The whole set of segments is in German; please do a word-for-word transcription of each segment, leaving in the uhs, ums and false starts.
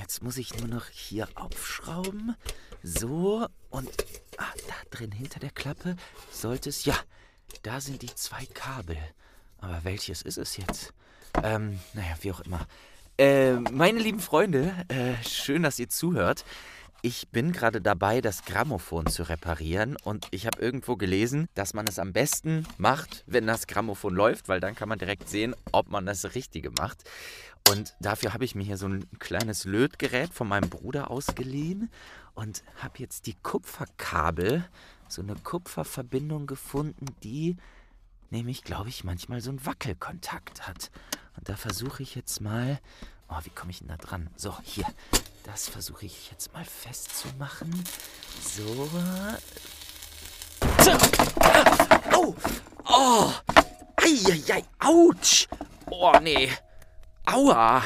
Jetzt muss ich nur noch hier aufschrauben. So, und ah, da drin hinter der Klappe sollte es... Ja, da sind die zwei Kabel. Aber welches ist es jetzt? Ähm, naja, wie auch immer. Äh, meine lieben Freunde, äh, schön, dass ihr zuhört. Ich bin gerade dabei, das Grammophon zu reparieren und ich habe irgendwo gelesen, dass man es am besten macht, wenn das Grammophon läuft, weil dann kann man direkt sehen, ob man das Richtige macht. Und dafür habe ich mir hier so ein kleines Lötgerät von meinem Bruder ausgeliehen und habe jetzt die Kupferkabel, so eine Kupferverbindung gefunden, die nämlich, glaube ich, manchmal so einen Wackelkontakt hat. Und da versuche ich jetzt mal... Oh, wie komme ich denn da dran? So, hier. Das versuche ich jetzt mal festzumachen. So. So. Oh! Oh! Eieiei! Autsch! Oh, nee. Aua!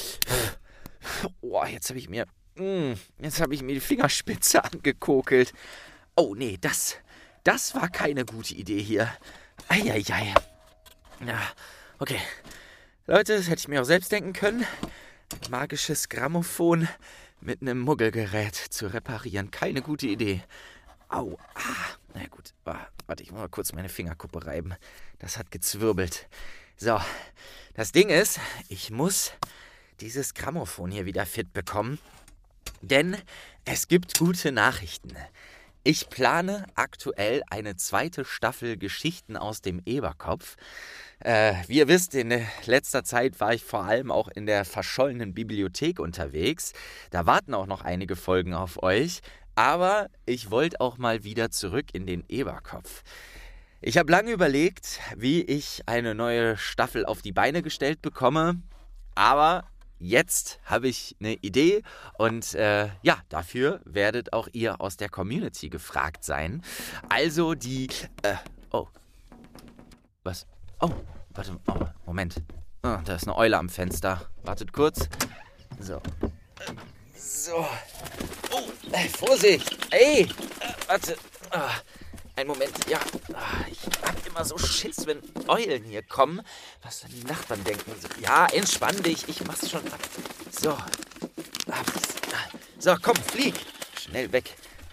Oh, jetzt habe ich mir... Jetzt habe ich mir die Fingerspitze angekokelt. Oh, nee, das... Das war keine gute Idee hier. Eieiei. Ja, okay. Leute, das hätte ich mir auch selbst denken können. Ein magisches Grammophon mit einem Muggelgerät zu reparieren. Keine gute Idee. Au, ah. Na gut, warte, ich muss mal kurz meine Fingerkuppe reiben. Das hat gezwirbelt. So, das Ding ist, ich muss dieses Grammophon hier wieder fit bekommen. Denn es gibt gute Nachrichten. Ich plane aktuell eine zweite Staffel Geschichten aus dem Eberkopf. Äh, wie ihr wisst, in letzter Zeit war ich vor allem auch in der verschollenen Bibliothek unterwegs. Da warten auch noch einige Folgen auf euch. Aber ich wollte auch mal wieder zurück in den Eberkopf. Ich habe lange überlegt, wie ich eine neue Staffel auf die Beine gestellt bekomme. Aber jetzt habe ich eine Idee und äh, ja, dafür werdet auch ihr aus der Community gefragt sein. Also die... Äh, oh. Was? Oh, warte, oh, Moment. Oh, da ist eine Eule am Fenster. Wartet kurz. So. So. Oh, äh, Vorsicht. Ey, äh, warte. Ah, einen Moment, ja. Ah, ich hab immer so Schiss, wenn Eulen hier kommen. Was dann die Nachbarn denken. So, ja, entspann dich, ich mach's schon. So. Ah, so, komm, flieg. Schnell weg.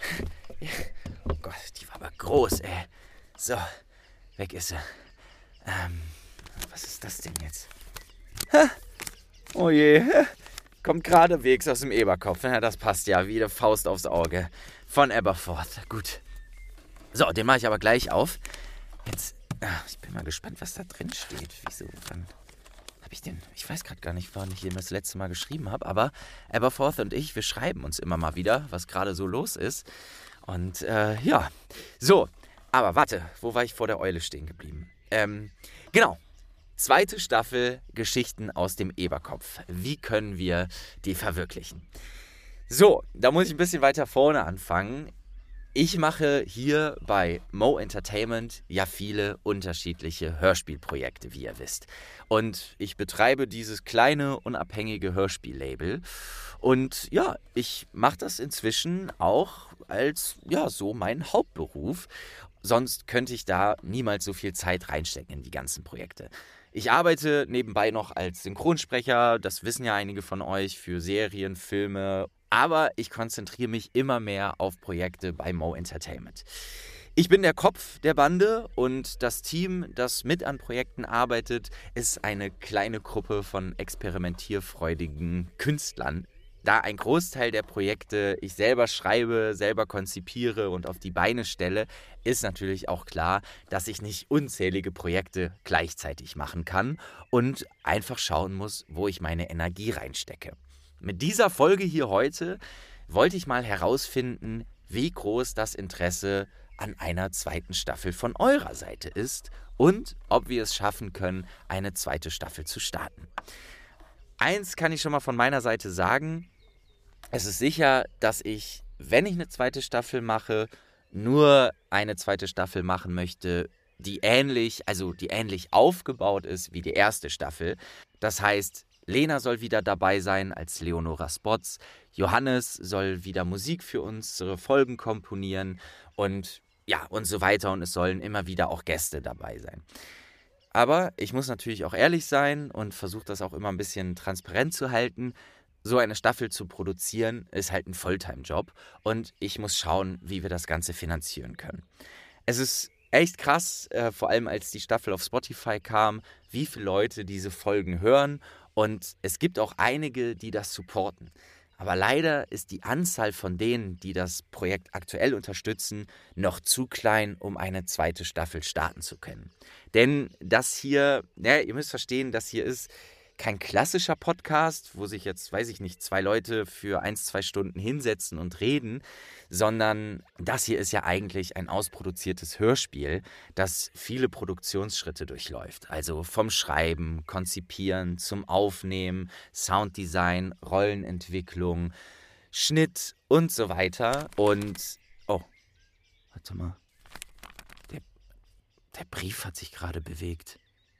Oh Gott, die war aber groß, ey. So, weg ist sie. Ähm, was ist das denn jetzt? Ha? Oh je, kommt geradewegs aus dem Eberkopf. Ja, das passt ja wie eine Faust aufs Auge. Von Aberforth, gut. So, den mache ich aber gleich auf. Jetzt, ach, ich bin mal gespannt, was da drin steht. Wieso, wann habe ich den? Ich weiß gerade gar nicht, wann ich den das letzte Mal geschrieben habe, aber Aberforth und ich, wir schreiben uns immer mal wieder, was gerade so los ist. Und, äh, ja. So, aber warte, wo war ich vor der Eule stehen geblieben? Ähm, genau. Zweite Staffel Geschichten aus dem Eberkopf. Wie können wir die verwirklichen? So, da muss ich ein bisschen weiter vorne anfangen. Ich mache hier bei Mo Entertainment ja viele unterschiedliche Hörspielprojekte, wie ihr wisst. Und ich betreibe dieses kleine, unabhängige Hörspiellabel. Und ja, ich mache das inzwischen auch als, ja, so mein Hauptberuf. Sonst könnte ich da niemals so viel Zeit reinstecken in die ganzen Projekte. Ich arbeite nebenbei noch als Synchronsprecher, das wissen ja einige von euch, für Serien, Filme. Aber ich konzentriere mich immer mehr auf Projekte bei Mo Entertainment. Ich bin der Kopf der Bande und das Team, das mit an Projekten arbeitet, ist eine kleine Gruppe von experimentierfreudigen Künstlern. Da ein Großteil der Projekte ich selber schreibe, selber konzipiere und auf die Beine stelle, ist natürlich auch klar, dass ich nicht unzählige Projekte gleichzeitig machen kann und einfach schauen muss, wo ich meine Energie reinstecke. Mit dieser Folge hier heute wollte ich mal herausfinden, wie groß das Interesse an einer zweiten Staffel von eurer Seite ist und ob wir es schaffen können, eine zweite Staffel zu starten. Eins kann ich schon mal von meiner Seite sagen: Es ist sicher, dass ich, wenn ich eine zweite Staffel mache, nur eine zweite Staffel machen möchte, die ähnlich, also die ähnlich aufgebaut ist wie die erste Staffel. Das heißt, Lena soll wieder dabei sein als Leonora Spots, Johannes soll wieder Musik für unsere Folgen komponieren und ja, und so weiter. Und es sollen immer wieder auch Gäste dabei sein. Aber ich muss natürlich auch ehrlich sein und versuche das auch immer ein bisschen transparent zu halten. so eine Staffel zu produzieren, ist halt ein Fulltime-Job und ich muss schauen, wie wir das Ganze finanzieren können. Es ist echt krass, äh, vor allem als die Staffel auf Spotify kam, wie viele Leute diese Folgen hören und es gibt auch einige, die das supporten. Aber leider ist die Anzahl von denen, die das Projekt aktuell unterstützen, noch zu klein, um eine zweite Staffel starten zu können. Denn das hier, ja, ihr müsst verstehen, das hier ist kein klassischer Podcast, wo sich jetzt, weiß ich nicht, zwei Leute für eins, zwei Stunden hinsetzen und reden, sondern das hier ist ja eigentlich ein ausproduziertes Hörspiel, das viele Produktionsschritte durchläuft. Also vom Schreiben, Konzipieren, zum Aufnehmen, Sounddesign, Rollenentwicklung, Schnitt und so weiter. Und, oh, warte mal, der, der Brief hat sich gerade bewegt.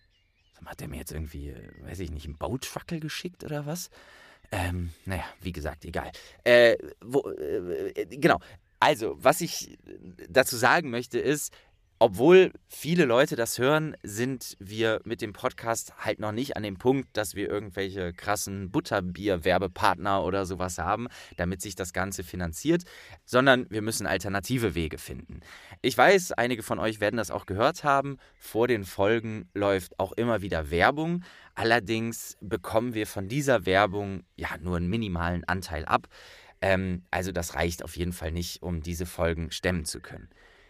Hat er mir jetzt irgendwie, weiß ich nicht, einen Bautruckel geschickt oder was? Ähm, naja, wie gesagt, egal. Äh, wo, äh, genau. Also, was ich dazu sagen möchte ist, obwohl viele Leute das hören, sind wir mit dem Podcast halt noch nicht an dem Punkt, dass wir irgendwelche krassen Butterbier-Werbepartner oder sowas haben, damit sich das Ganze finanziert, sondern wir müssen alternative Wege finden. Ich weiß, einige von euch werden das auch gehört haben. Vor den Folgen läuft auch immer wieder Werbung. Allerdings bekommen wir von dieser Werbung ja nur einen minimalen Anteil ab. Ähm, also das reicht auf jeden Fall nicht, um diese Folgen stemmen zu können.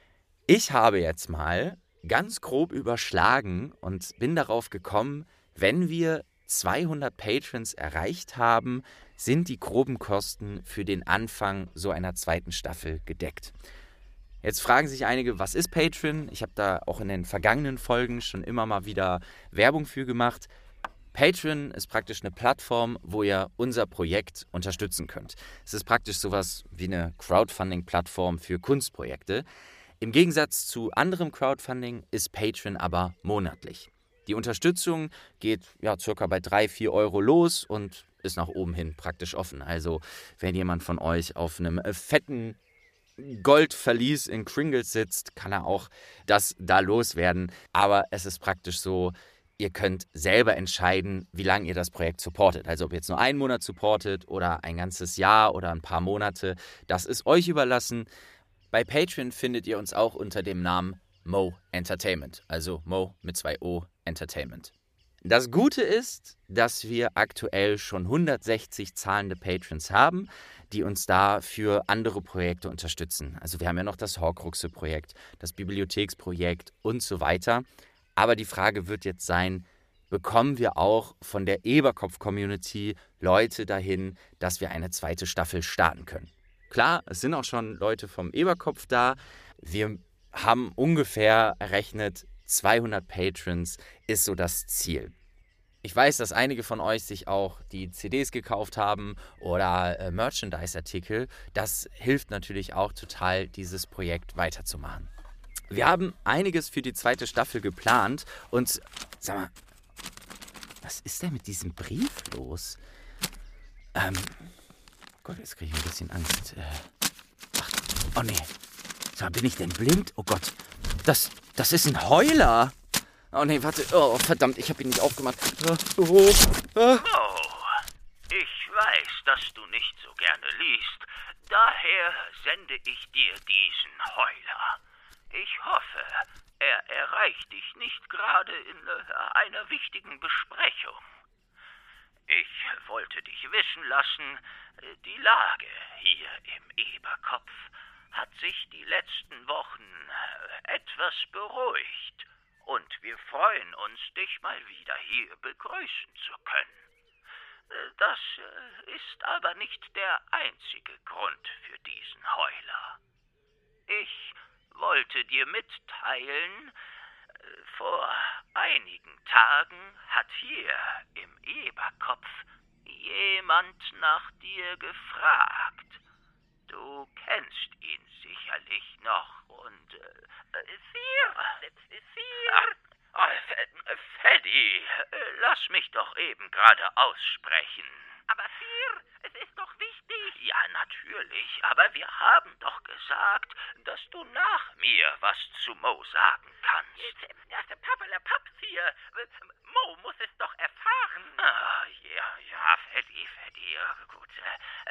Ich habe jetzt mal ganz grob überschlagen und bin darauf gekommen, wenn wir zweihundert Patrons erreicht haben, sind die groben Kosten für den Anfang so einer zweiten Staffel gedeckt. Jetzt fragen sich einige, was ist Patreon? Ich habe da auch in den vergangenen Folgen schon immer mal wieder Werbung für gemacht. Patreon ist praktisch eine Plattform, wo ihr unser Projekt unterstützen könnt. Es ist praktisch sowas wie eine Crowdfunding-Plattform für Kunstprojekte. Im Gegensatz zu anderem Crowdfunding ist Patreon aber monatlich. Die Unterstützung geht ja circa bei drei, vier Euro los und ist nach oben hin praktisch offen. Also wenn jemand von euch auf einem fetten Goldverlies in Kringles sitzt, kann er auch das da loswerden. Aber es ist praktisch so, ihr könnt selber entscheiden, wie lange ihr das Projekt supportet. Also ob ihr jetzt nur einen Monat supportet oder ein ganzes Jahr oder ein paar Monate, das ist euch überlassen. Bei Patreon findet ihr uns auch unter dem Namen Mo Entertainment, also Mo mit zwei O Entertainment. Das Gute ist, dass wir aktuell schon hundertsechzig zahlende Patrons haben, die uns da für andere Projekte unterstützen. Also wir haben ja noch das Horcruxe-Projekt, das Bibliotheksprojekt und so weiter. Aber die Frage wird jetzt sein, bekommen wir auch von der Eberkopf-Community Leute dahin, dass wir eine zweite Staffel starten können? Klar, es sind auch schon Leute vom Eberkopf da. Wir haben ungefähr errechnet, zweihundert Patrons ist so das Ziel. Ich weiß, dass einige von euch sich auch die C Ds gekauft haben oder äh, Merchandise-Artikel. Das hilft natürlich auch total, dieses Projekt weiterzumachen. Wir haben einiges für die zweite Staffel geplant und sag mal, was ist denn mit diesem Brief los? Ähm... Gott, jetzt kriege ich ein bisschen Angst. Äh, ach, oh nee. So, bin ich denn blind? Oh Gott. Das, das ist ein Heuler. Oh nee, warte. Oh, verdammt, ich habe ihn nicht aufgemacht. Oh, oh, oh. Oh, ich weiß, dass du nicht so gerne liest. Daher sende ich dir diesen Heuler. Ich hoffe, er erreicht dich nicht gerade in äh, einer wichtigen Besprechung. Ich wollte dich wissen lassen, die Lage hier im Eberkopf hat sich die letzten Wochen etwas beruhigt und wir freuen uns, dich mal wieder hier begrüßen zu können. Das ist aber nicht der einzige Grund für diesen Heuler. Ich wollte dir mitteilen, vor einigen Tagen hat hier im Eberkopf jemand nach dir gefragt. Du kennst ihn sicherlich noch und... Äh, Sir! Sir! Ah, oh, Freddy, lass mich doch eben gerade aussprechen. Aber Sir, es ist doch wichtig. Ja, natürlich, aber wir haben doch gesagt, dass du nach mir was zu Mo sagen kannst. Das ist Pappelapapp, Sir. Mo muss es doch erfahren. Ah, ja, ja, Freddy, Freddy,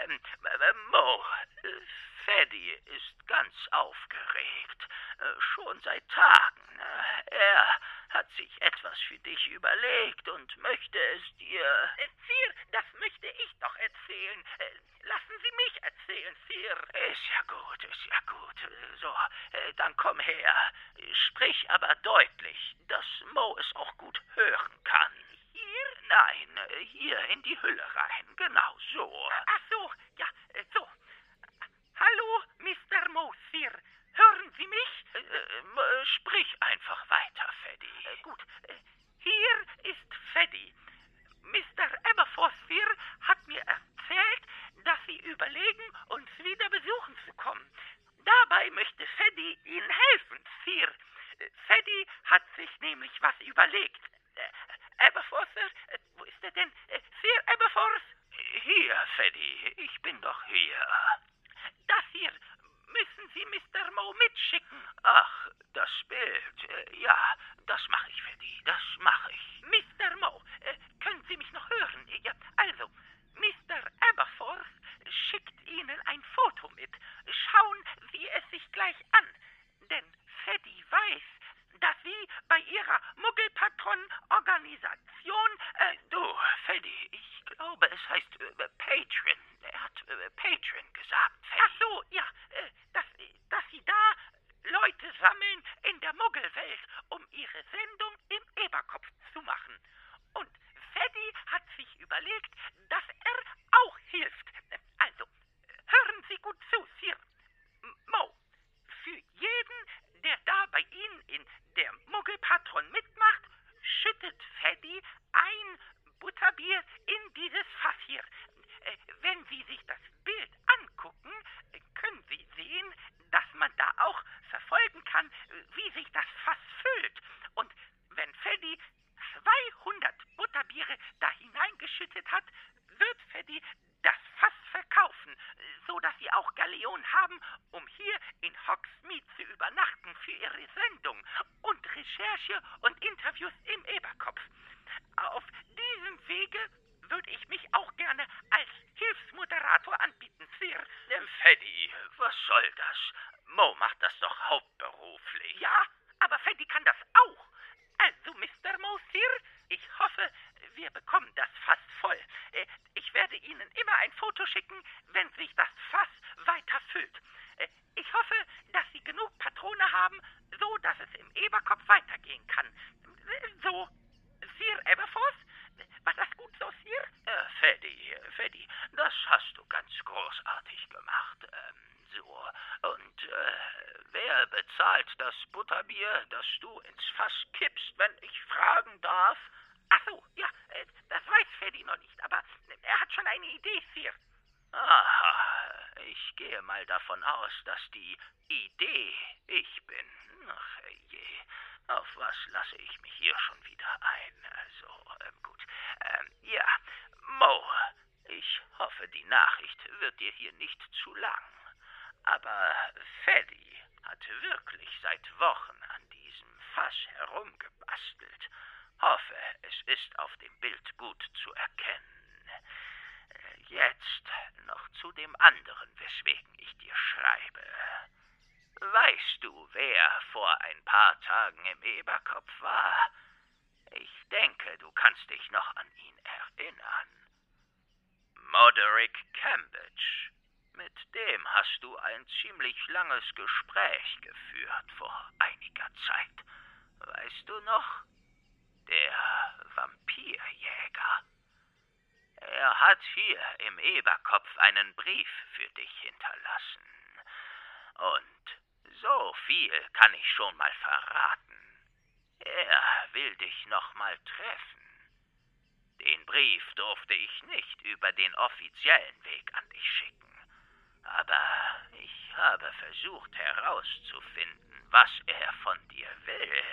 Ähm, äh, Mo, äh, Freddy ist ganz aufgeregt. Äh, schon seit Tagen. Äh, er hat sich etwas für dich überlegt und möchte es dir... Äh, Sir, das möchte ich doch erzählen. Äh, lassen Sie mich erzählen, Sir. Ist ja gut, ist ja gut. So, äh, dann komm her. Sprich aber deutlich, dass Mo es auch gut hören kann. Hier? Nein, äh, hier in die Hülle rein. Genau so. Ach so, ja, äh, so. Hallo, Mister Mo, Sir. Hören Sie mich? Äh, äh, sprich einfach weiter, Freddy. Äh, gut, äh, hier ist Freddy. Mister Aberforth, Sir, hat mir erzählt, dass Sie überlegen, uns wieder besuchen zu kommen. Dabei möchte Freddy Ihnen helfen, Sir. Äh, Freddy hat sich nämlich was überlegt. Äh, Aberforth, Sir, äh, wo ist er denn? Äh, Sir Aberforth? Hier, Freddy, ich bin doch hier. Das hier müssen Sie Mister Mo mitschicken. Ach, das Bild. Äh, ja, das mache ich, Freddy, das mache ich. Mister Mo, äh, können Sie mich noch hören? Ja, also, Mister Aberforth schickt Ihnen ein Foto mit. Schauen Sie es sich gleich an. Denn Freddy weiß, dass Sie bei Ihrer Muggelpatron-Organisation... Äh, du, Freddy, ich glaube, es heißt äh, Patron. Er hat äh, Patron gesagt, Freddy. Ach so, ja, äh, dass, dass Sie da Leute sammeln in der Muggelwelt, um Ihre Sendung im Eberkopf zu machen. Und Freddy hat sich überlegt, dass er auch hilft. Also, hören Sie gut zu, Sir. Mo, für jeden, der da bei Ihnen in der Muggelpatron mitmacht, schüttet Freddy ein Butterbier in dieses Fass hier. Äh, wenn Sie sich das Bild angucken, äh, können Sie sehen, dass man da auch verfolgen kann, wie sich das Fass füllt. Und wenn Freddy zweihundert Butterbiere da hineingeschüttet hat, wird Freddy das Fass verkaufen, so dass Sie auch Galeonen haben, um hier in Hogsmeade zu übernachten für Ihre Sendung und Recherche und Interviews im Eberkopf. Auf diesem Wege würde ich mich auch gerne als Hilfsmoderator anbieten, Sir. Freddy, was soll das? Mo macht das doch hauptberuflich. Ja, aber Freddy kann das auch. Also, Mister Mo, Sir, ich hoffe, wir bekommen das Fass voll. Ich werde Ihnen immer ein Foto schicken, wenn sich das Fass weiter füllt. Ich hoffe, dass Sie genug Patrone haben, so dass es im Eberkopf weitergehen kann. So, Sir Aberforth, war das gut so, Sir? Äh, Freddy, Freddy, das hast du ganz großartig gemacht. Ähm, so, und äh, wer bezahlt das Butterbier, das du ins Fass kippst, wenn ich fragen darf? Ach so, ja, das weiß Freddy noch nicht, aber er hat schon eine Idee, Sir. Aha, ich gehe mal davon aus, dass die Idee ich bin. Ach je, auf was lasse ich mich hier schon wieder ein? Also, ähm, gut. Ähm, ja, Mo, ich hoffe, die Nachricht wird dir hier nicht zu lang. Aber Freddy hat wirklich seit Wochen an diesem Fass herumgebastelt. Hoffe, es ist auf dem Bild gut zu erkennen. Jetzt noch zu dem anderen, weswegen ich dir schreibe. Weißt du, wer vor ein paar Tagen im Eberkopf war? Ich denke, du kannst dich noch an ihn erinnern. Moderick Cambridge. Mit dem hast du ein ziemlich langes Gespräch geführt vor einiger Zeit. Weißt du noch? Der Vampirjäger. Er hat hier im Eberkopf einen Brief für dich hinterlassen. Und so viel kann ich schon mal verraten. Er will dich noch mal treffen. Den Brief durfte ich nicht über den offiziellen Weg an dich schicken. Aber ich habe versucht herauszufinden, was er von dir will.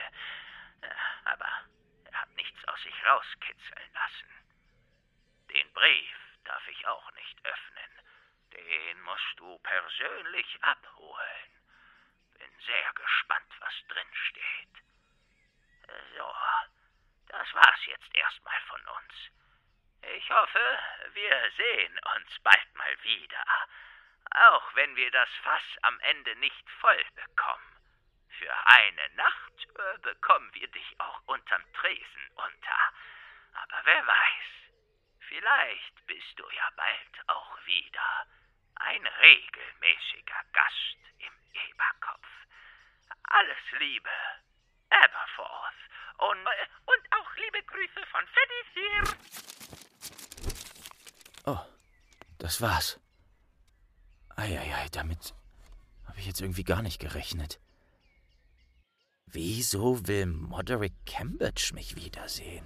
Aber er hat nichts aus sich rauskitzeln lassen. Den Brief darf ich auch nicht öffnen. Den musst du persönlich abholen. Bin sehr gespannt, was drin steht. So, das war's jetzt erstmal von uns. Ich hoffe, wir sehen uns bald mal. mal wieder. Auch wenn wir das Fass am Ende nicht voll bekommen. Für eine Nacht äh, bekommen wir dich auch unterm Tresen unter. Aber wer weiß, vielleicht bist du ja bald auch wieder ein regelmäßiger Gast im Eberkopf. Alles Liebe, Aberforth. Und, und auch liebe Grüße von Feddy hier. Oh, das war's. Eieiei, damit habe ich jetzt irgendwie gar nicht gerechnet. Wieso will Moderick Cambridge mich wiedersehen?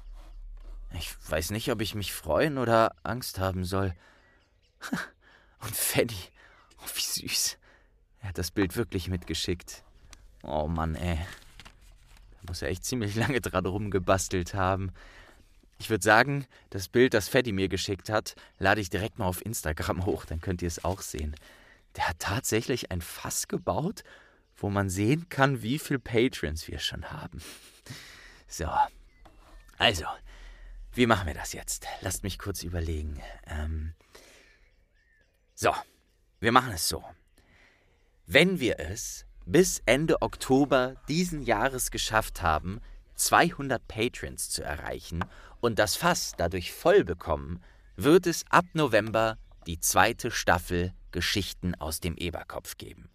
Ich weiß nicht, ob ich mich freuen oder Angst haben soll. Und Feddy, oh, wie süß. Er hat das Bild wirklich mitgeschickt. Oh Mann, ey. Da muss er echt ziemlich lange dran rumgebastelt haben. Ich würde sagen, das Bild, das Feddy mir geschickt hat, lade ich direkt mal auf Instagram hoch, dann könnt ihr es auch sehen. Der hat tatsächlich ein Fass gebaut, wo man sehen kann, wie viele Patrons wir schon haben. So, also, wie machen wir das jetzt? Lasst mich kurz überlegen. Ähm, so, wir machen es so. Wenn wir es bis Ende Oktober diesen Jahres geschafft haben, zweihundert Patrons zu erreichen und das Fass dadurch voll bekommen, wird es ab November die zweite Staffel Geschichten aus dem Eberkopf geben.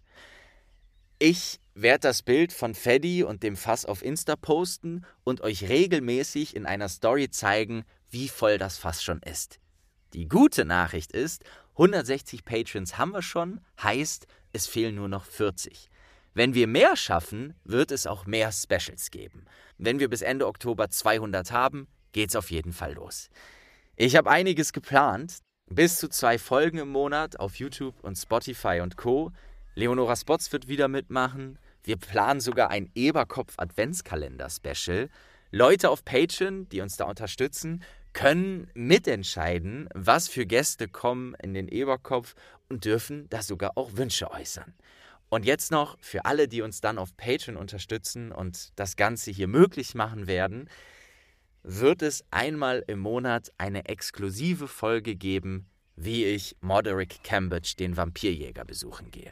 Ich werde das Bild von Feddy und dem Fass auf Insta posten und euch regelmäßig in einer Story zeigen, wie voll das Fass schon ist. Die gute Nachricht ist, hundertsechzig Patrons haben wir schon, heißt, es fehlen nur noch vierzig. Wenn wir mehr schaffen, wird es auch mehr Specials geben. Wenn wir bis Ende Oktober zweihundert haben, geht's auf jeden Fall los. Ich habe einiges geplant. Bis zu zwei Folgen im Monat auf YouTube und Spotify und Co. Leonora Spots wird wieder mitmachen. Wir planen sogar ein Eberkopf-Adventskalender-Special. Leute auf Patreon, die uns da unterstützen, können mitentscheiden, was für Gäste kommen in den Eberkopf und dürfen da sogar auch Wünsche äußern. Und jetzt noch für alle, die uns dann auf Patreon unterstützen und das Ganze hier möglich machen werden, wird es einmal im Monat eine exklusive Folge geben, wie ich Moderick Cambridge, den Vampirjäger, besuchen gehe.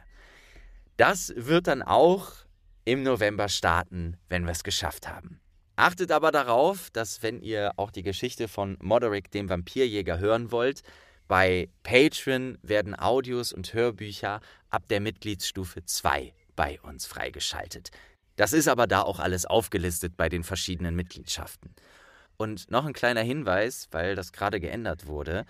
Das wird dann auch im November starten, wenn wir es geschafft haben. Achtet aber darauf, dass wenn ihr auch die Geschichte von Moderick, dem Vampirjäger, hören wollt, bei Patreon werden Audios und Hörbücher ab der Mitgliedsstufe zwei bei uns freigeschaltet. Das ist aber da auch alles aufgelistet bei den verschiedenen Mitgliedschaften. Und noch ein kleiner Hinweis, weil das gerade geändert wurde.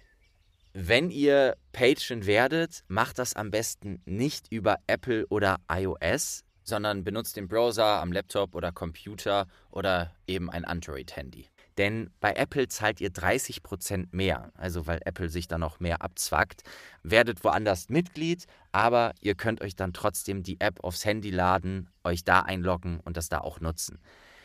Wenn ihr Patreon werdet, macht das am besten nicht über Apple oder iOS, sondern benutzt den Browser am Laptop oder Computer oder eben ein Android-Handy. Denn bei Apple zahlt ihr dreißig Prozent mehr, also weil Apple sich da noch mehr abzwackt. Werdet woanders Mitglied, aber ihr könnt euch dann trotzdem die App aufs Handy laden, euch da einloggen und das da auch nutzen.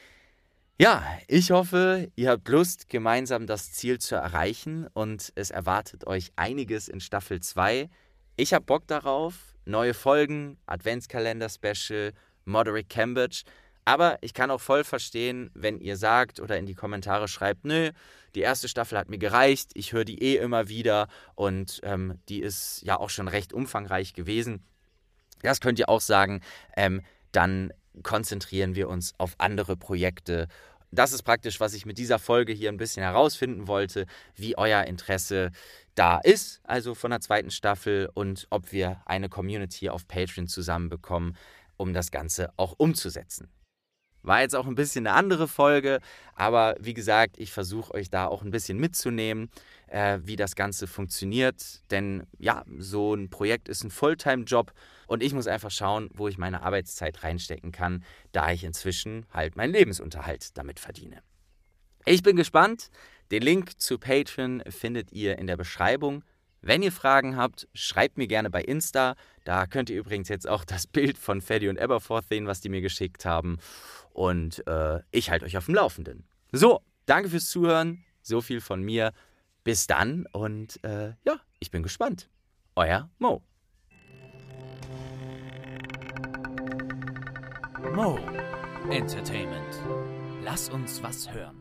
Ja, ich hoffe, ihr habt Lust, gemeinsam das Ziel zu erreichen und es erwartet euch einiges in Staffel zwei. Ich habe Bock darauf, neue Folgen, Adventskalender-Special, Moderick Cambridge. Aber ich kann auch voll verstehen, wenn ihr sagt oder in die Kommentare schreibt, nö, die erste Staffel hat mir gereicht, ich höre die eh immer wieder und ähm, die ist ja auch schon recht umfangreich gewesen. Das könnt ihr auch sagen, ähm, dann konzentrieren wir uns auf andere Projekte. Das ist praktisch, was ich mit dieser Folge hier ein bisschen herausfinden wollte, wie euer Interesse da ist, also von der zweiten Staffel und ob wir eine Community auf Patreon zusammenbekommen, um das Ganze auch umzusetzen. War jetzt auch ein bisschen eine andere Folge, aber wie gesagt, ich versuche euch da auch ein bisschen mitzunehmen, äh, wie das Ganze funktioniert. Denn ja, so ein Projekt ist ein Fulltime-Job und ich muss einfach schauen, wo ich meine Arbeitszeit reinstecken kann, da ich inzwischen halt meinen Lebensunterhalt damit verdiene. Ich bin gespannt. Den Link zu Patreon findet ihr in der Beschreibung. Wenn ihr Fragen habt, schreibt mir gerne bei Insta. Da könnt ihr übrigens jetzt auch das Bild von Feddy und Aberforth sehen, was die mir geschickt haben. Und äh, ich halte euch auf dem Laufenden. So, danke fürs Zuhören. So viel von mir. Bis dann und äh, ja, ich bin gespannt. Euer Mo. Mo Entertainment. Lass uns was hören.